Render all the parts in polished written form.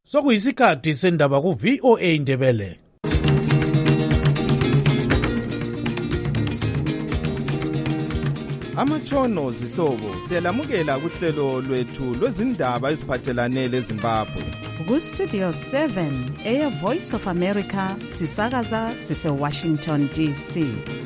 Sokuyisikhathi sendaba ku VOA Indebele. Amatshono zihlobo siyalamukela kuhlelo lwethu lwezindaba eziphathelane leZimbabwe. Ku Studio 7 Air Voice of America sisakaza sise Washington DC.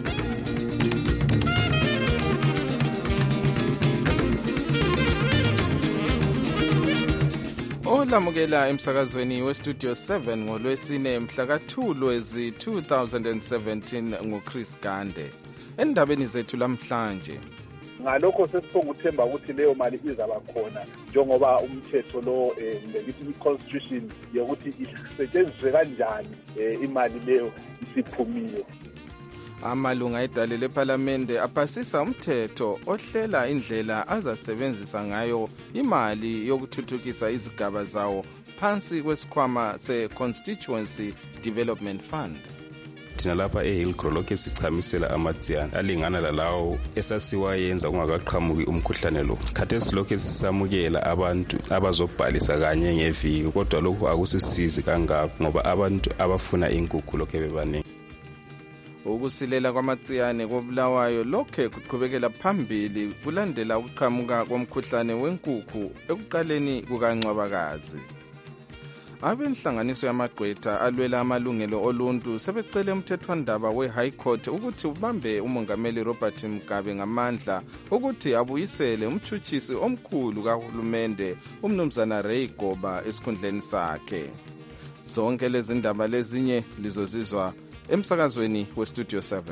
Olamukela emsakazweni we Studio 7 ngolwesine mhla ka2 Lwezi 2017 nguChris Gande. Endabeni zethu lamhlanje, ngalokho sesiphonguthemba ukuthi leyo mali izaba khona njengoba umthetho lo ngithi i-constitution yokuthi isetshenziswe kanjani imali leyo isiphumile. Amalunga edale lePhalamende aphasisa umthetho ohlela indlela azasebenzisa ngayo imali yokuthuthukisa izigaba zawo phansi kwesikhwama se-Constituency Development Fund. Thina lapha eHillsborough lokho sichamisela amatsiyana alingana lalawo esasiwayenza kungakaqhamuki umkhuhlane lo. Khathesi lokho sisamukela abantu abazobhalisa kanye ngeviki, kodwa lokho akusisizi kangako ngoba abantu abafuna inkukhu lokho bebaningi. Ukusilela kwamatsiyane koBulawayo lokho kuqhubekela phambili kulandela ukuqhamuka komkhuhlane wenkukhu ekuqaleni kukaNcwabakazi. Abenhlanganiso yamagqwetha alwela amalungelo oluntu sebecele umthethwandaba we-High Court ukuthi ubambe umongameli Robert Mugabe ngamandla ukuthi abuyisele umtshutshisi omkhulu kahulumende umnumzana Ray Goba esikhundleni sakhe. Zonke lezi ndaba lezinye lizozizwa emsakazweni we Studio 7.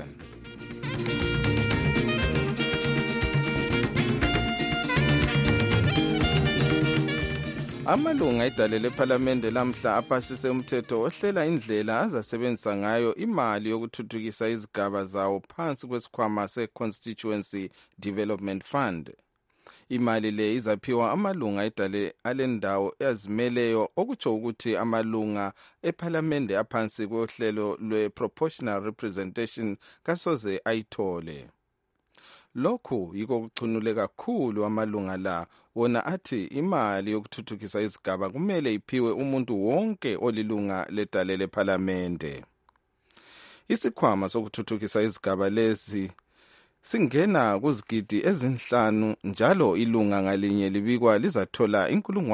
Amalunga edale lePhalamende lamhla aphasise umthetho ohlela indlela azasebenzisa ngayo imali yokuthuthukisa izigaba zawo phansi kwesikhwama se-Constituency Development Fund. Imali le izaphiwa amalunga edale alendawo ezimeleyo, okutsho ukuthi amalunga ePhalamende aphansi kohlelo lwe-Proportional Representation kasoze ayithole. Lokhu yiko kuchunule kakhulu amalunga la, wona athi imali yokuthuthukisa izigaba kumele iphiwe umuntu wonke olilunga ledale lePhalamende. Isikhwama sokuthuthukisa izigaba lezi singena kuzigidi ezinhlanu njalo, ilunga ngalinye libikwa lizathola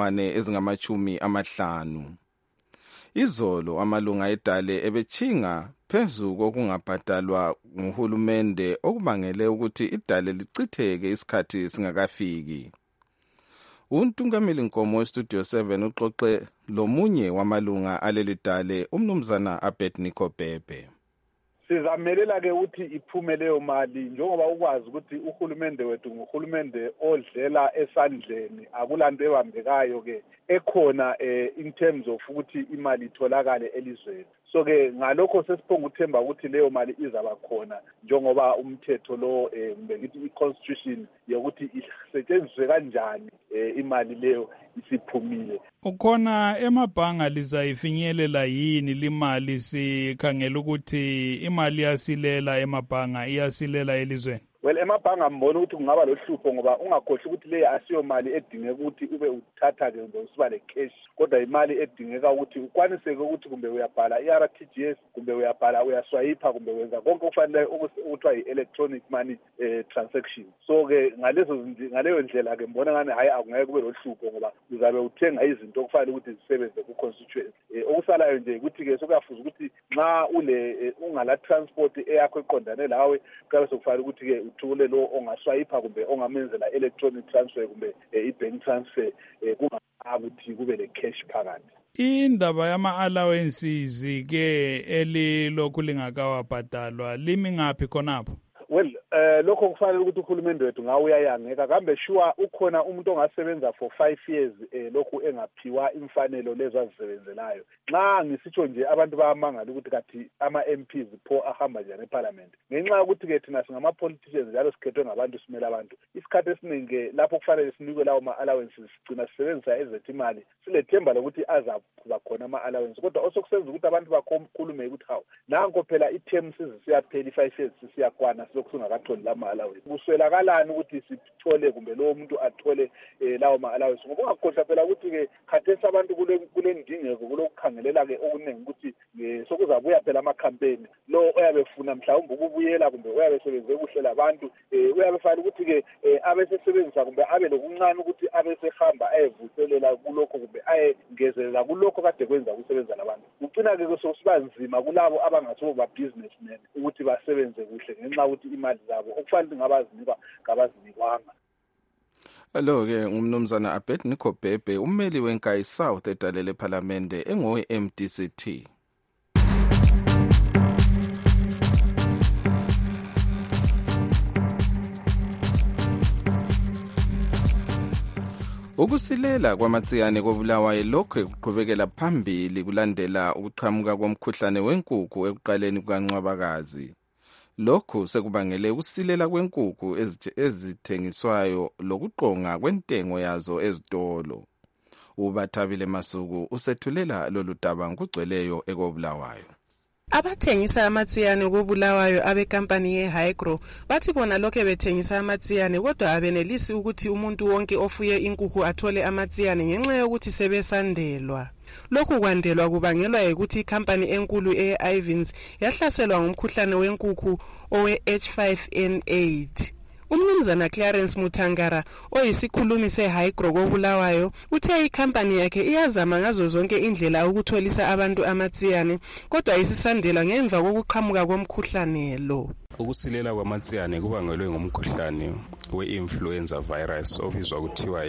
50,000. Izolo amalunga edale ebechinga phezu kokungabhadalwa nguhulumende okubangele ukuthi idale lichitheke isikhathi singakafiki. Untungameli Nkomo weStudio 7 uxoxe lomunye wamalunga aleli dale, umnumzana Abednego Bhebhe. Sizamelela ke ukuthi iphume leyo mali njengoba ukwazi ukuthi uhulumende wethu nguhulumende odlela esandleni, akulanto ebambekayo ke ekhona in terms of ukuthi imali itholakale elizweni. So ke ngalokho sesiphonguthemba ukuthi leyo mali izaba khona njengoba umthetho lo ngithi i-constitution yokuthi isetshenziswe kanjani imali leyo isiphumile. Ukhona emabhanga lizayifinyelela yini limali? Sikhangela ukuthi imali yasilela emabhanga iyasilela elizweni. Well, emabhanga mbona ukuthi kungaba lohlupho ngoba ungakhohle ukuthi le asiyo mali edingeka ukuthi ube uthatha ke kumbe usiba le cash, kodwa imali edingeka ukuthi ukwaniseke ukuthi kumbe uyabhala iRTGS kumbe uyabhala uyaswipe kumbe wenza konke okufanele ukuthiwa yi-electronic money transaction. So ke ngaleyo ndlela ke mbona ngani hayi akungeke kube lohlupho ngoba uzabe uthenga izinto okufanele ukuthi zisebenze ku-constituency. Okusalayo nje ukuthi ke sokuyafuza ukuthi nxa ungala transport eyakho eqondane lawe kabe sokufanele ukuthi ke uthule lo ongaswipe kumbe ongamenzela electronic transfer kumbe i-bank transfer kungakuthi kube le cash phakathi. Indaba yama-allowances ke elilokhu lingakawabhadalwa limi ngaphi khonapho? Well, lokho kufanele ukuthi uhulumende wethu ngawe uyayangeka kambe sure ukhona umuntu ongasebenza for 5 years lokhu engaphiwa imfanelo lezo azisebenzelayo. Nxa ngisitsho nje abantu bayamangala ukuthi kathi ama-MPs pho ahamba njani eParliament ngenxa yokuthi ke thina singama-politicians njalo sikhethwe ngabantu simele abantu. Isikhathi esiningi lapho kufanele sinikwe lawo ma-allowances sigcina sisebenzisa ezethu imali silethemba lokuthi azakuba khona ama-allowances, kodwa osokusenza ukuthi abantu bakhulume ukuthi hawu nanko phela i-term siyaphela i-5 years siyakwana silokhu singaka bengawatholi lama-allowance. Kuswelakalani ukuthi sithole kumbe lowo muntu athole lawo ma-allowance, ngoba ungakhohlwa phela ukuthi-ke khathesi abantu kule ndingeko kulokukhangelela-ke okuningi ukuthi sokuzabuya phela ama-campaign. Lo oyabe efuna mhlawumbe ukubuyela kumbe oyabe sebenze kuhle labantu uyabe fanele ukuthi-ke abesesebenzisa kumbe abe lokuncane ukuthi abesehamba ayevuselela kulokho kumbe ayengezelela kulokho kade kwenza ukusebenza labantu. Kucina-ke sokusiba nzima kulabo abangathiwo ba-businessmen ukuthi basebenze kuhle ngenxa yokuthi imali zabo okufanele ngabazinikwa ngabazinikwanga. Lo-ke ngumnumzana Abednego Bhebhe, ummeli wenkayi South edalele ephalamende engowe-MDCT. Ukusilela kwamatsiyane koBulawayo lokhu kuqhubekela phambili kulandela ukuqhamuka komkhuhlane wenkukhu ekuqaleni kukaNcwabakazi. Lokhu sekubangele ukusilela kwenkukhu ezithengiswayo lokuqonga kwentengo yazo ezitolo. uBathabile Masuku usethulela lolu daba ngokugcweleyo ekoBulawayo. Abathengisa amatsiyane koBulawayo abekampani yeHyagro bathi bona lokho bethengisa amatsiyane kodwa abenelisi ukuthi umuntu wonke ofuye inkukhu athole amatsiyane ngenxa yokuthi sebesandelwa. Lokhu kwandelwa kubangelwa ukuthi ikampani enkulu eIvins yahlaselwa ngumkhuhlane wenkukhu owe-H5N8. Umnumzana Clarence Mutangara oyisikhulumi seHyagro koBulawayo uthe ikampani yakhe iyazama ngazo zonke indlela ukutholisa abantu amatsiyane kodwa isisandela ngemva kokuqhamuka komkhuhlane lo. Ukusilela kwamatsiyane kubangelwe ngumkhuhlane we-influenza virus obizwa kuthiwa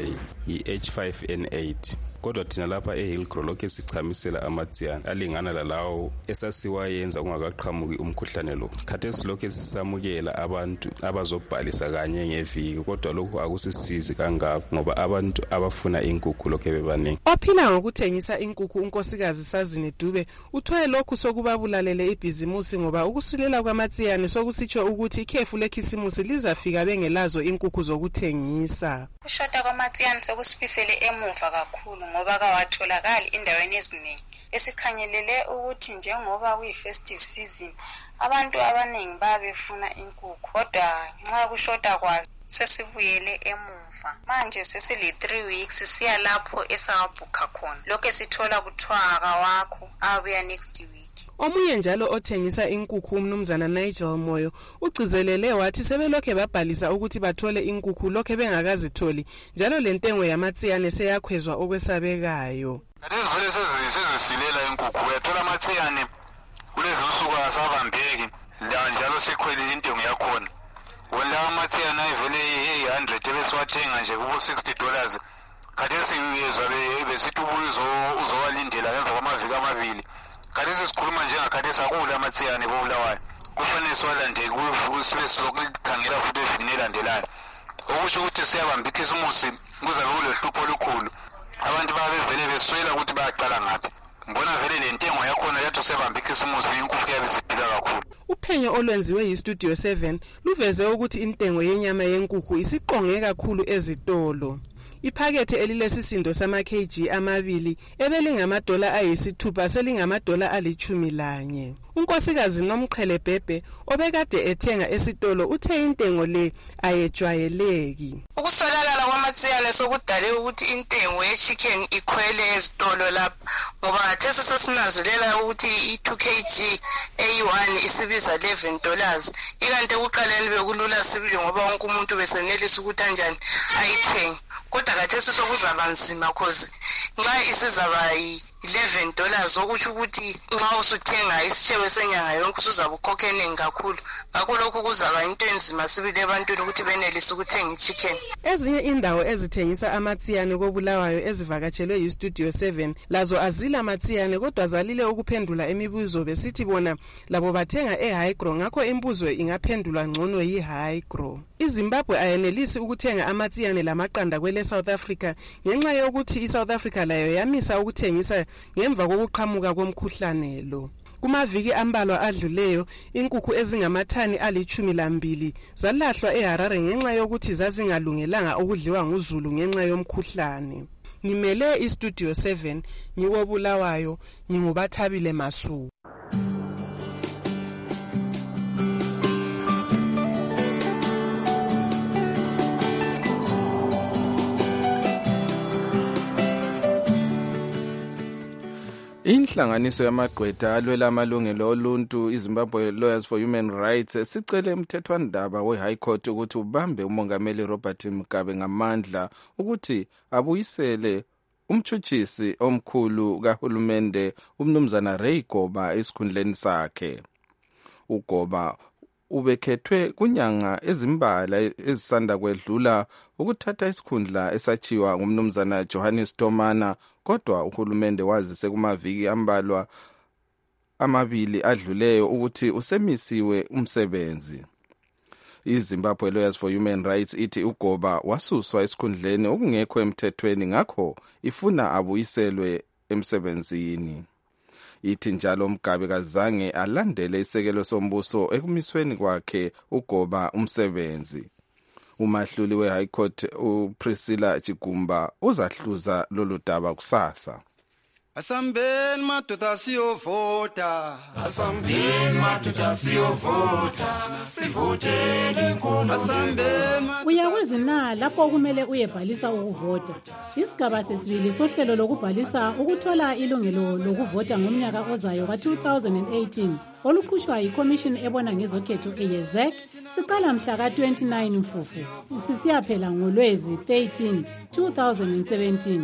yi-H5N8. Kodwa thina lapha eHillgro lokho sichamisela amatsiyane alingana lalawo esasiwayenza kungakaqhamuki umkhuhlane lo. Khathesi lokho sisamukela abantu abazobhalisa kanye ngeviki kodwa lokho akusisizi kangako ngoba abantu abafuna inkukhu lokho bebaningi. Ophila ngokuthengisa inkukhu unkosikazi Sazini Dube uthoye lokhu sokubabulalele ibhizimusi ngoba ukusilela kwamatsiyane sokusitsho ukuthi ikhefu lekhisimusi lizafika bengelazo inkukhu zokuthengisa. Ushota kwamatsiyane sokusipisele emuva kakhulu ngoba kawatholakali endaweni eziningi. Esikhangelele ukuthi njengoba kuyi-festive season abantu abaningi babefuna inkukhu kodwa nxa yokushota kwazo sesibuyele emuva. Manje sesile 3 weeks siya lapho esawabhukha khona. Lokho sithola kuthiwa akawakho abuya next week. Omunye njalo othengisa inkukhu umnumzana Nigel Moyo ugcizelele wathi sebelokhe babhalisa ukuthi bathole inkukhu lokho bengakazitholi njalo lentengo yamatsiyane seyakhwezwa okwesabekayo. Izivele sezisilela inkukhu uyathola amatsiyane kulezi nsuku asabambeki njalo sekhwelile intengo yakhona. Wona amatsiyane ayivele e100 ebesiwathenga nje kubo $60. Khathesi uyezwa besithi uzowalindela emva kwamaviki amabili. Khathesi sikhuluma njengakhathesi akula amatsiyane koBulawayo. Kufanele siwalande sibe sizokukhangela futhi evikini elandelayo. Okusho ukuthi siyabamba ikhisimusi kuzabe kulohlupho olukhulu. Abantu babevele beswela ukuthi bayaqala ngaphi. Mbona vele le ntengo yakhona yathi sebamba ikhisimusi inkukhu yabe siphila kakhulu. Uphenyo olwenziwe yiStudio 7 luveze ukuthi intengo yenyama yenkukhu isiqonge kakhulu ezitolo. Iphakethe elilesisindo sama-kg amabili ebelingama$6 selingama$11. Unkosikazi Nomqhele Bhebhe obekade ethenga esitolo uthe intengo le ayejwayeleki. Ukusolakala kwamatsiyane sokudale ukuthi intengo ye-chicken ikhwele ezitolo lapha ngoba ngathesi sesinanzelela ukuthi i2 kg eyi1 isibiza $11. Ikanti ekuqaleni bekulula sibili ngoba wonke umuntu besenelisa ukuthi kanjani ayithenge. Kodwa khathesi sokuzaba nzima cause nxa isizaba $11 okusho ukuthi nxa usuthenga isitshebo senyanga yonke usuzabe ukhokhe eningi kakhulu. Ngakho lokhu kuzaba into enzima sibili ebantwini ukuthi benelise ukuthenga ichicken. Ezinye indawo ezithengisa amatsiyane koBulawayo ezivakatshelwe yiStudio 7 lazo azila amatsiyane kodwa zalile ukuphendula imibuzo besithi bona labo bathenga eHyagro ngakho imbuzo ingaphendulwa ngcono yiHyagro. iZimbabwe ayenelisi ukuthenga amatsiyane lamaqanda kwele South Africa ngenxa yokuthi iSouth Africa layo yamisa ukuthengisa ngemva kokuqhamuka komkhuhlane lo. Kumaviki ambalwa adluleyo inkukhu ezingamathani ali12 zalahlwa eHarare ngenxa yokuthi zazingalungelanga ukudliwa nguzulu ngenxa yomkhuhlane. Ngimele iStudio 7 ngiwoBulawayo nginguBathabile Masuku. Inhlanganiso yamagqwetha alwela amalungelo oluntu iZimbabwe Lawyers for Human Rights sicele umthethwandaba we-High Court ukuthi ubambe umongameli Robert Mugabe ngamandla ukuthi abuyisele umtshutshisi omkhulu kahulumende umnumzana Ray Goba esikhundleni sakhe. uGoba ubekhethwe kunyanga ezimbala ezisanda kwedlula ukuthatha isikhundla esachiwa ngumnumzana Johannes Tomana, kodwa uhulumende wazise kumaviki ambalwa amabili adluleyo ukuthi usemisiwe umsebenzi. iZimbabwe Lawyers for Human Rights ithi uGoba wasuswa esikhundleni okungekho emthethweni, ngakho ifuna abuyiselwe emsebenzini. Ithi njalo Mugabe kazange alandele isekelo sombuso ekumisweni kwakhe uGoba umsebenzi. Umahluli we-High Court uPriscilla Chigumba uzahluza lolu daba kusasa. Asambeni madoda siyovota, asambeni madoda siyovota, sivoteni inkolo. Asambeni uyakwazi na lapho kumele uyebhalisa ukuvota. Isigaba sesibili sohlelo lokubhalisa ukuthola ilungelo lokuvota ngomnyaka ozayo ka-2018 olukhutshwa yiCommission ebona ngezokhetho eYezek siqala mhla ka-29 Mfufu sisiyaphela ngoLwezi 13, 2017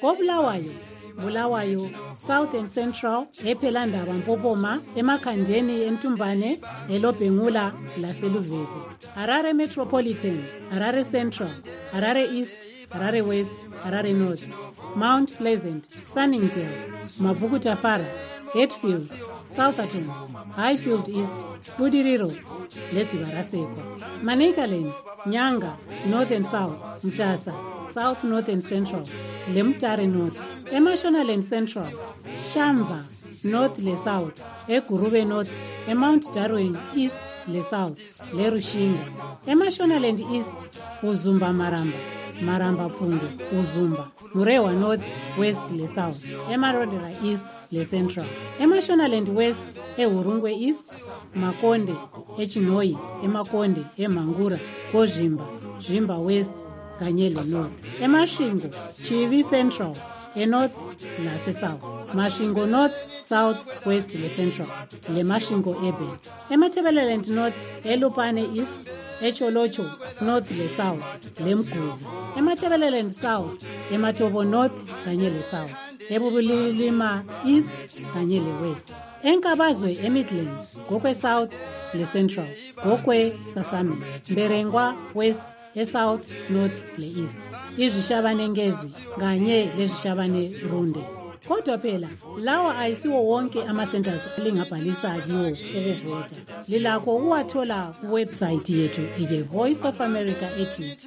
Bulawayo, South and Central, ePhelandaba Mpopoma, eMakhandeni eNtumbane, eLobhengula laseLuveve. Harare Metropolitan, Harare Central, Harare East, Harare West, Harare North, Mount Pleasant, Sunningdale, Mavukutafara, Hatfield, Southerton, Highfield East, Budiriro, Letsibaraseko, Manicaland, Nyanga, North and South, Mtasa, South North and Central, Lemtare North, Emashonaland Central, Shamva, North le South, Egurube North, Mount Darwin East le South, le Rushinga, Emashonaland East, Uzumba Maramba Fundu, Uzumba, Murewa North, West le South, Emarodera East le Central, Emashonaland West, Urungwe East, Makonde, Echinoi, Emakonde, Emangura, Kozhimba, Zhimba West, Kanyele North, Emashingo, Chivi Central, North lase South, Mashingo North, South, West le Central, le Mashingo Ebe, Emathebeleland North, Elupane East, Echolocho North le South, le Mguzi, Emathebeleland South, Ematobo North kanye le South, Ebubulilima East kanye le West, Enkabazwe eMidlands, Gokwe South le Central, Gokwe Sasami, Mberengwa West, eSouth, North le East, izishabane ngezi kanye lezishabane runde. Kodwa phela lawa ayisiwo wonke ama-centers lingabhalisa kiwo ukuvota. Lilakho ukuwathola kuwebsite yethu iTheVoice of America ethi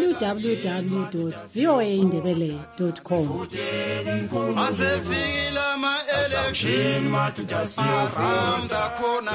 www.voaindebele.com. asefikile ama-election aramda khona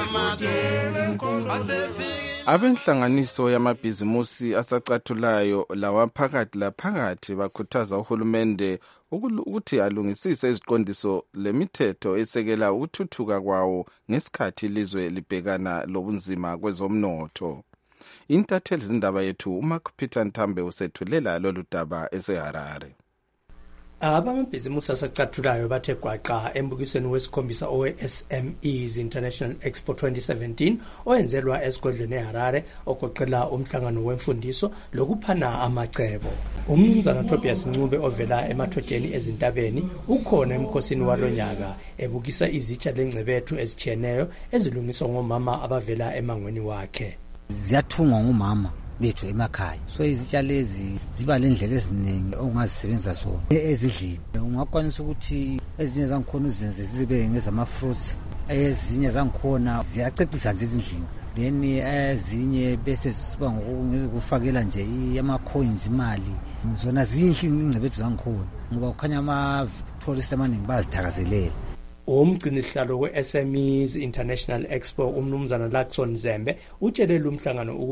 Abenhlanganiso yamabhizimusi asacathulayo laphakathi bakhuthaza uhulumende ukuthi alungisise iziqondiso lemithetho esekela ukuthuthuka kwawo ngesikhathi ilizwe libhekana lobunzima kwezomnotho. Intatheli zindaba yethu uMark Peter Ntambe usethulela lolu daba eseHarare. Abamabhizimusi asacathulayo bathe gwaqa embukisweni wesikhombisa owe-SMEs International Expo 2017 oyenzelwa esigodlweni eHarare ogoqela umhlangano wemfundiso lokuphana amacebo. Umnumzana Tobias Ncube ovela emathodeni ezintabeni ukhona emkhosini walonyaka ebukisa izitsha lengcebethu ezitshiyeneyo ezilungiswa ngomama abavela emangweni wakhe. Ziyathungwa ngomama bethu emakhaya, so izitsha lezi ziba lendlela eziningi ongazisebenza zona ezidlini. Ungakwanisa ukuthi ezinye zangikhona uzenze zibe ngezama-fruits, ezinye zangikhona ziyacecisa nje ezindlini, then ezinye bese siba ngokufakela nje ama-coins imali. Zona zinhle ingcebethu zangikhona ngoba kukhanya ama-tourist amaningi bazithakazelela. Umgcinisihlalo we-SMEs International Expo umnumzana Lakson Zembe utshele umhlangano ukuba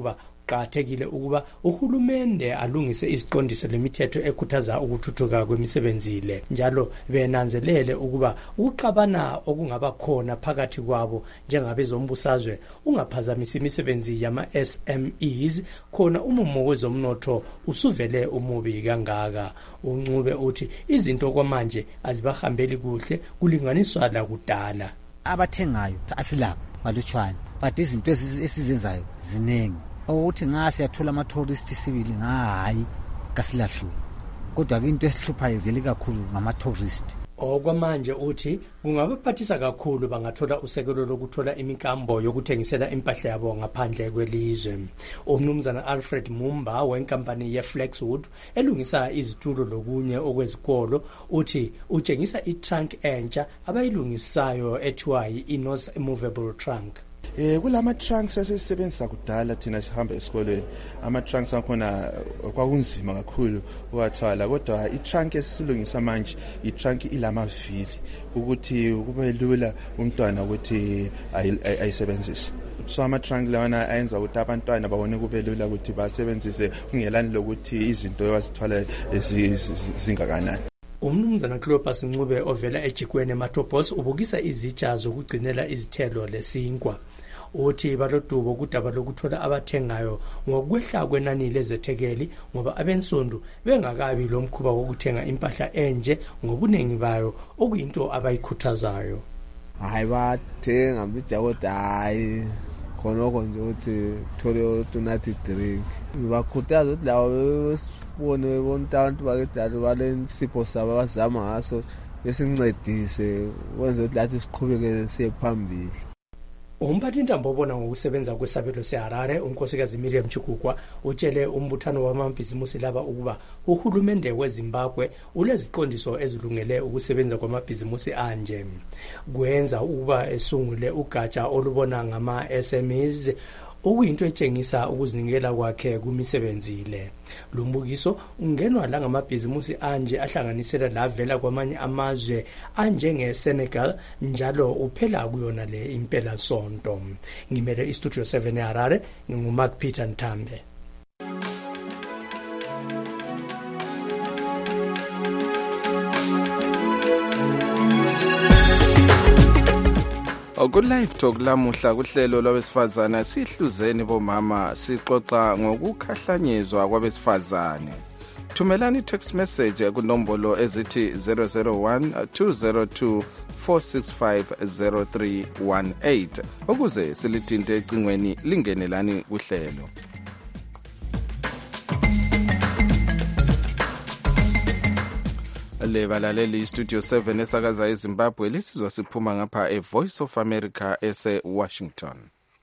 qhathekile ukuba uhulumende alungise iziqondiso lemithetho ekhuthaza ukuthuthuka kwemisebenzi le njalo benanzelele ukuba ukuxabana okungaba khona phakathi kwabo njengabezombusazwe ungaphazamisa imisebenzi yama SMEs khona umumo wezomnotho usuvele umubi kangaka. uNcube uthi izinto kwamanje azibahambeli kuhle kulinganiswa la kudala. Abathengayo asilapho balutshwana but izinto esizenzayo zinengi ukuthi siyathola ama-tourist sibili hayi kasilahlu kodwa into esihluphayo vele kakhulu ngama-tourist. Okwamanje uthi kungabaphathisa kakhulu bangathola usekelo lokuthola imikambo yokuthengisela impahla yabo ngaphandle kwelizwe. Umnumzana Alfred Mumba wenkampani yeFlexwood elungisa izitulo lokunye okwezikolo uthi utshengisa i-trunk entsha abayilungisayo ethiwa i-Inos movable trunk. Kulama trunks esisebenzisa kudala thina sihamba esikoleni ama trunks akhona kwakunzima kakhulu uwathwala kodwa i-trunk esilungisa manje i-trunk ilamavili ukuthi kube lula umntwana ukuthi ayisebenzise. So ama trunk lawana ayenza ukuthi abantwana babone kube lula ukuthi basebenzise kungelani lokuthi izinto bazithwala zingakanani. Umnumzana Cleopas Ncube ovela eJikweni eMatopos ubukisa izitsha zokugcinela izithelo lesinkwa. Uthi balodubo kudaba lokuthola abathengayo ngokwehla kwenani lezethekeli ngoba abensundu bengakabi lomkhuba wokuthenga impahla enje ngobuningi bayo okuyinto abayikhuthazayo. Hayi bathenga bijakoda hayi khonoko nje uthi thole unathi drink bakhuthaza ukuthi lawo bone abantu bakudala balensipho sabo abazama ngaso besincedise wenze ukuthi lathi siqhubeke siye phambili. Umphathi intambo obona ngokusebenza kwesabelo seHarare unkosikazi Miriam Chikukwa utshele umbuthano wamabhizimusi laba ukuba uhulumende weZimbabwe uleziqondiso ezilungele ukusebenza kwamabhizimusi anje. Kwenza ukuba esungule ugatsha olubona ngama SMEs okuyinto etshengisa ukuzinikela kwakhe kumisebenzi le. Lumbukiso ungenwa la ngamabhizimusi anje ahlanganisela lavela kwamanye amazwe anjengeSenegal njalo uphela kuyona le impela sonto. Ngimele iStudio 7 eHarare nginguMark Peter Ntambe. Ku-Live Talk lamuhla kuhlelo lwabesifazana sihluzeni bomama sixoxa ngokukhahlanyezwa kwabesifazane. Thumelani text message kunombolo ezithi 001-202-465-0318 ukuze silithinte ecingweni lingenelani kuhlelo. Lebalaleli Studio 7 esakaza eZimbabwe lisizwa siphuma ngapha eVoice of America ese-Washington.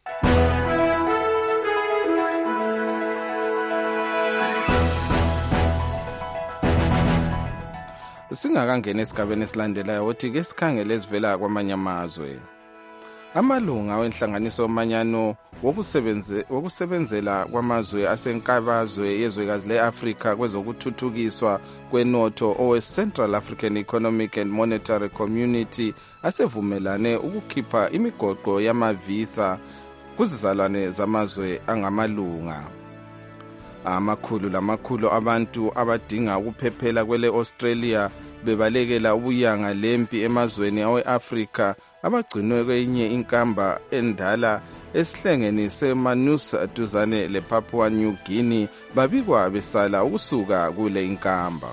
Singakangena esigabeni esilandelayo othi ke sikhangele ezivela kwamanye amazwe. Amalunga wenhlanganiso omanyano wokusebenzela kwamazwe asenkabazwe yezwekazi le-Afrika kwezokuthuthukiswa kwenotho owe-Central African Economic and Monetary Community asevumelane ukukhipha imigoqo yamavisa kuzizalwane zamazwe angamalunga. Amakhulu abantu abadinga ukuphephela kwele Australia bebalekela ubuyanga lempi emazweni awe-Afrika abagcinwe kwenye inkamba endala esihlengeni seManus duzane lePapua New Guinea babikwa besala ukusuka kule inkamba.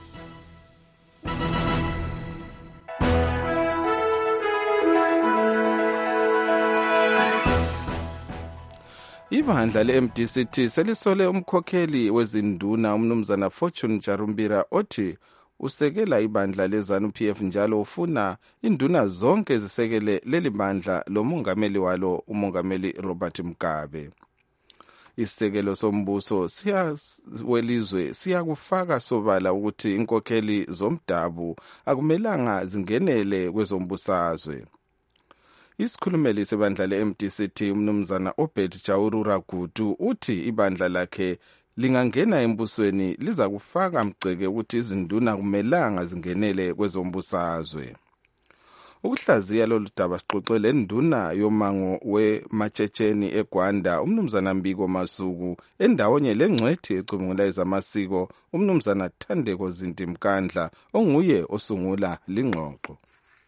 Ibandla le-MDCT selisole umkhokheli wezinduna umnumzana Fortune Jarumbira othi usekela ibandla leZANU-PF njalo ufuna induna zonke zisekele leli bandla lomongameli walo umongameli Robert Mugabe. Isisekelo sombuso welizwe siyakufaka sobala ukuthi inkokheli zomdabu akumelanga zingenele kwezombusazwe. Isikhulumeli sebandla le-MDCT umnumzana Obed Chawurura Gudu uthi ibandla lakhe lingangena embusweni liza kufaka mgceke ukuthi izinduna kumelanga zingenele kwezombusazwe. ukuhlaziya lolu daba sixoxele nduna yomango weMatshetshen eGwanda umnumzana Mbiko Masuku endawonye lengcwethi ecubungula ezamasiko umnumzana Thandeko Zinti Mkandla onguye osungula lingxoxo.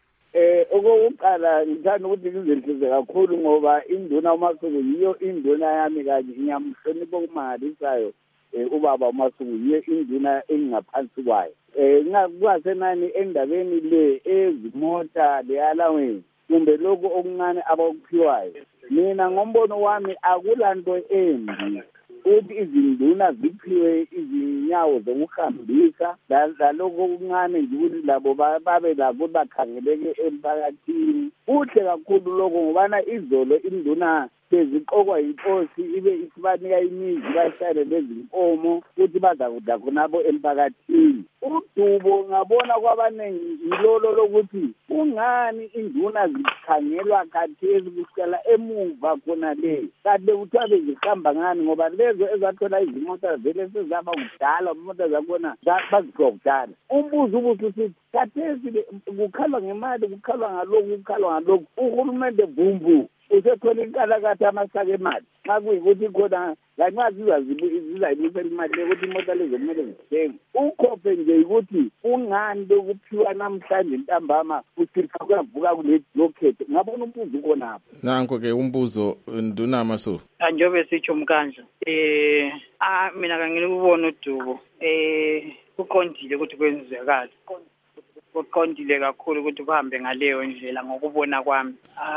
Okokuqala ngithanda ukuthi ngizenhlise kakhulu ngoba induna uMasuku yiyo induna yami kanye ngiyamhlonipha ukumangalisayo ubaba uMasuku yiyo induna engaphansi kwayo. Ngasenani endabeni le ezimota le-allowance kumbe lokhu okuncane abakuphiwayo mina ngombono wami akulanto embi ukuthi izinduna ziphiwe izinyawo zokuhambisa lalokho okuncane nje ukuthi labo babe labo bakhangeleke emphakathini. Kuhle kakhulu lokho ngobana izolo induna seziqokwa yinkosi ibe isibanika imizi bahlale lezinkomo ukuthi bazakudla khonabo emphakathini. Udubo ngabona kwabanengi yilolo lokuthi kungani induna zikhangelwa khathesi kusukela emuva khona le kade kuthiwa bezihamba ngani ngoba lezo ezathola izimota vele sezaba kudala imota zakhona bazikhiwa kudala. Umbuzo ubususithi khathesi kukhalwa ngemali kukhalwa ngalokhu uhulumende bumbu usethola inkalakatha amasaka emali xa kuyikuthi khona lanxa zizayibuyisela imali ukuthi imoto lezo kumele zithenge ukhophe nje ukuthi ungani lokuphiwa namhlanje ntambama usifa kuyavuka kulokhetho. Ngabona umbuzo khonapho. Nanko-ke umbuzo nduna Masuku. Njengoba sitsho Mkandla mina kangikubona udubo kuqondile ukuthi kwenzekala kuqondile kakhulu ukuthi kuhambe ngaleyo ndlela ngokubona kwami.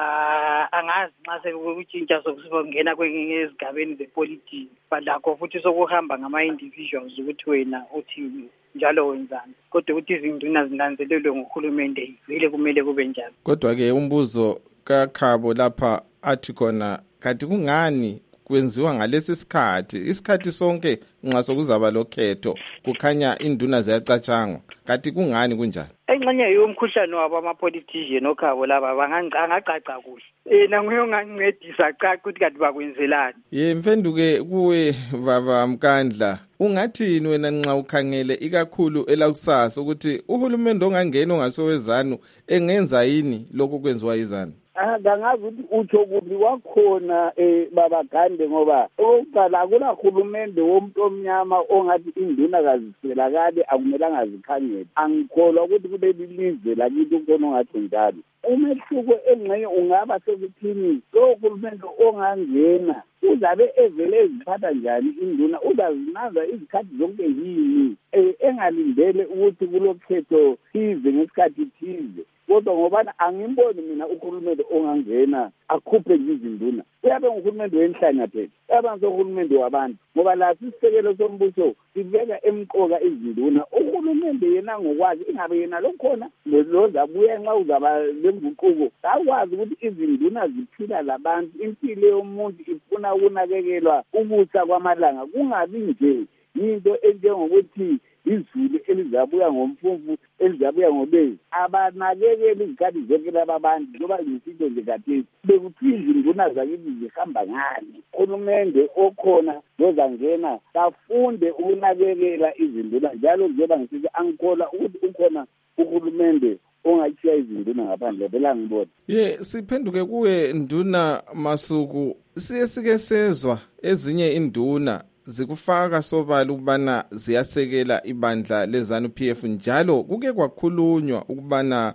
Angazi nxa sekutshintsha sokungena ezigabeni zepolitiki balakho futhi sokuhamba ngama-individuals ukuthi wena uthi njalo wenzani kodwa ukuthi izinduna zinanzelelwe nguhulumende vele kumele kube njalo. Kodwa-ke umbuzo kaKhabo lapha athi khona kanti kungani kwenziwa ngalesi isikhathi sonke nxa sokuzaba lokhetho kukhanya induna ziyacatshangwa kanti kungani kunjani? Engxenye yomkhuhlane wabo ama-politician okhabo laba angacaca kuhle. Nanguye ongancedisa caca ukuthi kanti bakwenzelani. Mfenduke kuwe baba Mkandla ungathini wena nxa ukhangele ikakhulu elakusasa ukuthi uhulumende ongangena ongasowezanu engenza yini lokhu kwenziwa yizanu? Kangazi ukuthi utsho kuphi kwakhona baba Gande ngoba okokuqala akulahulumende womuntu omnyama ongathi induna kaziselakale akumelanga zikhangele. Angikholwa ukuthi kuleli lizwe lakithi ukhona ongathi njalo. Umehluko engxenye ungaba sekuthini lo hulumende ongangena uzabe evele eziphatha njani induna uzazinaza izikhathi zonke yini engalindele ukuthi kulokhetho thize ngesikhathi thize. Kodwa ngobana angimboni mina uhulumende ongangena akhuphe izinduna uyabe nguhulumende wenhlanya phela uyabe nguhulumende wabantu ngoba lathi isisekelo sombuso sibeka emqoka izinduna uhulumende yena ngokwazi ingabe yena lokhona lozabuya nxa uzaba lenguquko akwazi ukuthi izinduna ziphila labantu impilo yomuntu ifuna ukunakekelwa ubusa kwamalanga kungabi nje into enjengokuthi izulu elizabuya ngomfumfu elizabuya ngobezi abanakekeli izikhathi zonke laba bantu njengoba ngisitsho nje khathesi bekuthiwa izinduna zakithi zihamba ngani. Uhulumende okhona lozangena kafunde ukunakekela izinduna njalo njengoba ngisitsho angikholwa ukuthi ukhona uhulumende ongatshiya izinduna ngaphandle phela ngibona. Siphenduke kuwe nduna Masuku sike sezwa ezinye induna zikufaka sobala ukubana ziyasekela ibandla leZANU-PF njalo kuke kwakhulunywa ukubana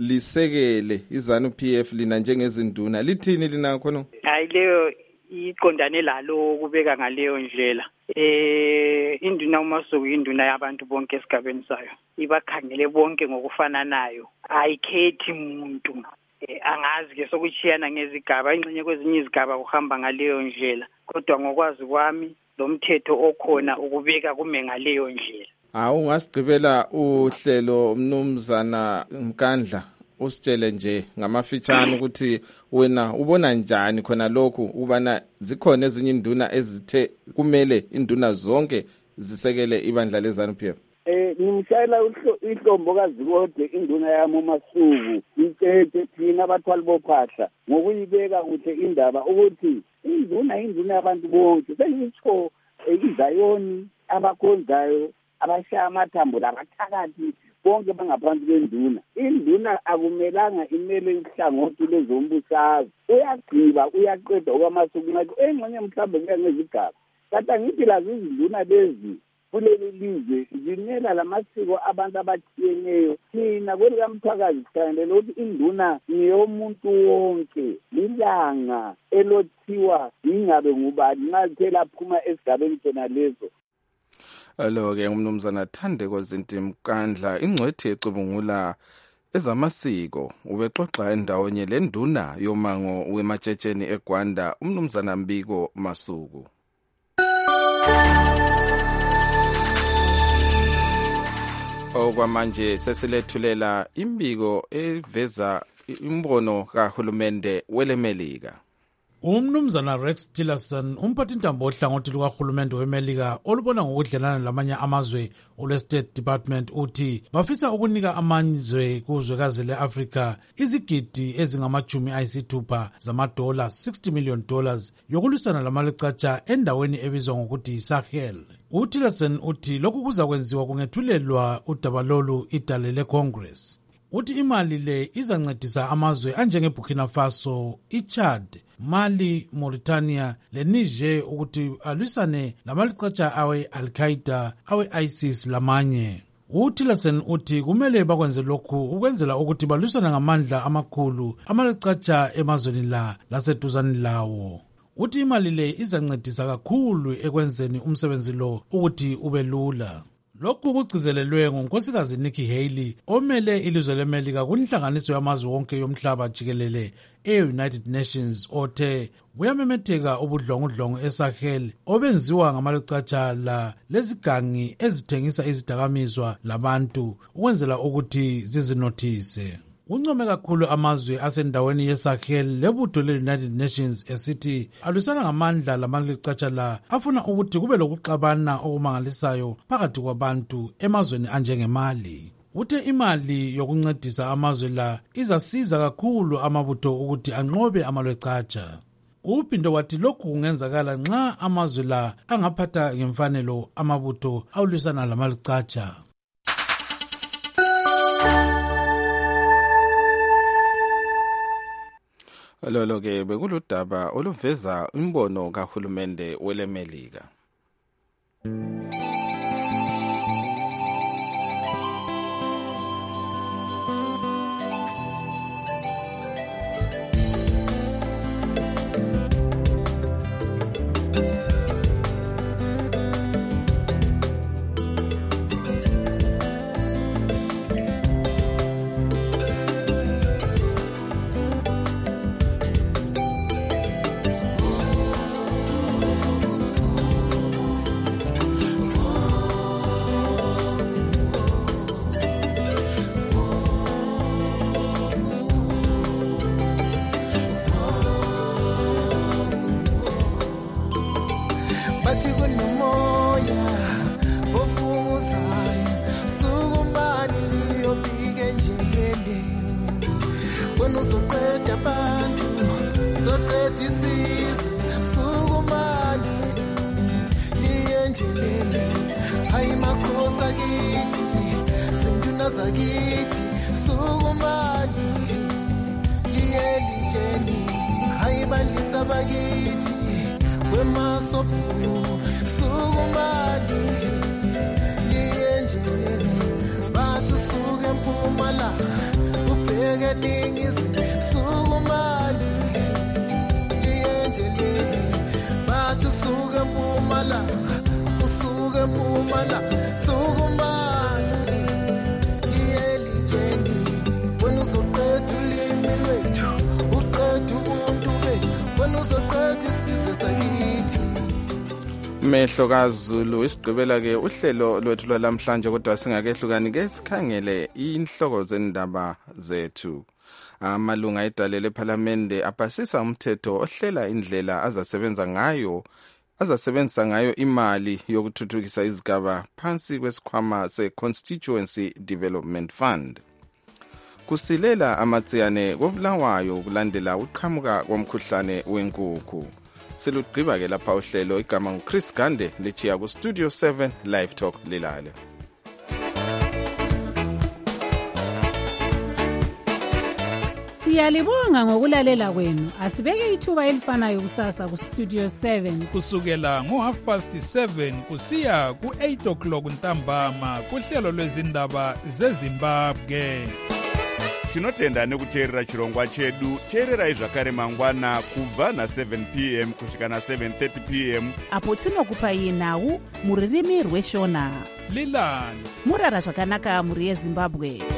lisekele iZANU-PF lina njengezinduna lithini lina khona? Hayi leyo iqondane lalo kubeka ngaleyo ndlela. Induna uMasuku induna yabantu bonke esigabeni sayo ibakhangele bonke ngokufananayo ayikhethi umuntu. Angazi ke sokuchiyana ngezigaba ingxenye kwezinye izigaba kuhamba ngaleyo ndlela kodwa ngokwazi kwami lo mthetho okhona ukubeka kume ngaleyo ndlela. Ungasigqibela uhlelo mnumzana Mkandla usitshele nje ngamafitshane ukuthi wena ubona njani khona lokhu ubana zikhona ezinye induna ezithe kumele induna zonke zisekele ibandla leZANU-PF? Ngimshayela ihlombokazi kodwa induna yami uMasuku ithethe thina abathwali bophahla ngokuyibeka kuhle indaba ukuthi induna yabantu bonke sengitsho izayoni abakhonzayo abashaya amathambo labathakathi bonke bangaphansi kwenduna. Induna akumelanga imele ihlangothi lezombusazwe. Uyagqiba uyaqeda okwamasuku ngathi engxenye mhlawumbe kuya ngezigaba. Kanti angithi lazo izinduna lezi kuleli lizwe zimela lamasiko abantu abatshiyeneyo. Thina kwelikamthakazi sikhangele ukuthi induna ngeyomuntu wonke, lilanga elothiwa ingabe ngubani nxa lithe laphuma esigabeni khona lezo. Alo-ke umnumzana Thandeko Zintimkandla, ingcwethi ecubungula ezamasiko, ubexoxa endawonye lenduna yomango wematshetsheni eGwanda, umnumzana Mbiko Masuku. Okwamanje sesilethulela imbiko eveza imbono kahulumende welemelika. Umnumzana Rex Tillerson, umphathintambo ohlangothi lukahulumende wemelika olubona ngokudlelana lamanye amazwe olwe-State Department uthi bafisa ukunika amazwe kuzwekazi le-Afrika izigidi ezingama-60 zamadola, $60 million, yokulwisana lamalicatha endaweni ebizwa ngokuthi Sahel. UTillerson uthi lokhu kuzakwenziwa kungethulelwa udaba lolu idale le-Congress. Uthi imali le izancedisa amazwe anjengeBurkina Faso, iChad, Mali, Mauritania leNiger ukuthi alwisane lamalicatha awe-Al-Qaeda, awe-ISIS lamanye. UTillerson uthi kumele bakwenze lokhu ukwenzela ukuthi balwisane ngamandla amakhulu amalicatha emazweni la laseduzane lawo. Uthi imali le izancedisa kakhulu ekwenzeni umsebenzi lo ukuthi ube lula. Lokhu kugcizelelwe ngunkosikazi Nikki Haley omele ilizwe leMelika kunhlanganiso yamazwe wonke yomhlaba jikelele e-United Nations othe kuyamemetheka ubudlongudlongo eSahel obenziwa ngamalicatha la lezigangi ezithengisa izidakamizwa labantu ukwenzela ukuthi zizinothise. Uncome kakhulu amazwe asendaweni yeSahel lebutho le-United Nations esithi alwisana ngamandla lamalicatha la afuna ukuthi kube lokuxabana okumangalisayo phakathi kwabantu emazweni anjengeMali. Uthe imali yokuncedisa amazwe la izasiza kakhulu amabutho ukuthi anqobe amalwecatha. Uphinda wathi lokhu kungenzakala nxa amazwe la angaphatha ngemfanelo amabutho awulwisana lamalicatha. Lolo-ke bekuludaba oluveza imbono kahulumende welemelika. Mehlo kaZulu isigqibela ke uhlelo lwethu lwalamhlanje kodwa singakehlukani ke sikhangele inhloko zendaba zethu. Amalunga edale lePhalamende apasisa umthetho ohlela indlela azasebenzisa ngayo imali yokuthuthukisa izigaba phansi kwesikhwama se-Constituency Development Fund. Kusilela amatsiyane kobulawayo kulandela uqhamuka komkhuhlane wenkukhu. Silugqiba ke lapha uhlelo igama nguChris Gande lichiya ku Studio 7 Live Talk lilale. Siyalibonga ngokulalela kwenu. Asibeke ithuba elifanayo kusasa kuStudio 7 kusukela ngo7:30 kusiya ku8 o'clock ntambama kuhlelo lwezindaba zeZimbabwe. Tinotenda nekuteerera chirongwa chedu. Teererai zvakare mangwana kubva na7 p.m. kusvika na7:30 p.m. apo tinokupai nhau muririmi rweshona. Lilani murara zvakanaka muri yeZimbabwe.